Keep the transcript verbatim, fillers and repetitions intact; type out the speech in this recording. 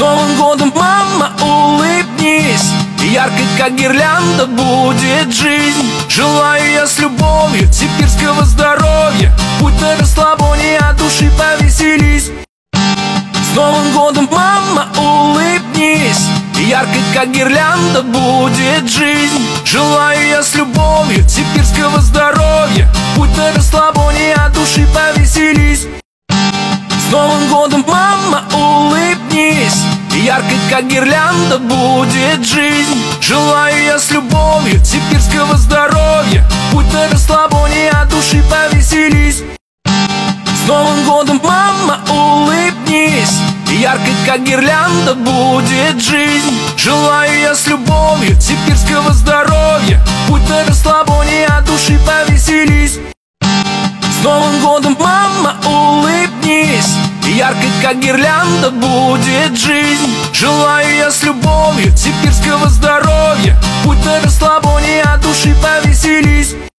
Новым годом, мама, улыбнись, и яркой, как гирлянда, будет жизнь. Желаю я с любовью сибирского здоровья. Будь на расслабоне, от души повеселись. С Новым годом, мама, улыбнись, и яркой, как гирлянда, будет жизнь. Желаю я с любовью сибирского здоровья. Будь на расслабоне, от души повеселись. С Новым годом, мама, улыбнись, и яркой, как гирлянда, будет жизнь. Желаю я с любовью сибирского здоровья. Будь на расслабоне, от души повеселись. С Новым годом, мама, улыбнись, и яркой, как гирлянда, будет жизнь. Желаю я с любовью сибирского здоровья. Будь на расслабоне, от души повеселись. С Новым годом, мама, улыбнись, и яркой, как гирлянда, будет жизнь. Желаю я с любовью сибирского здоровья. Будь на расслабоне, от души повеселись.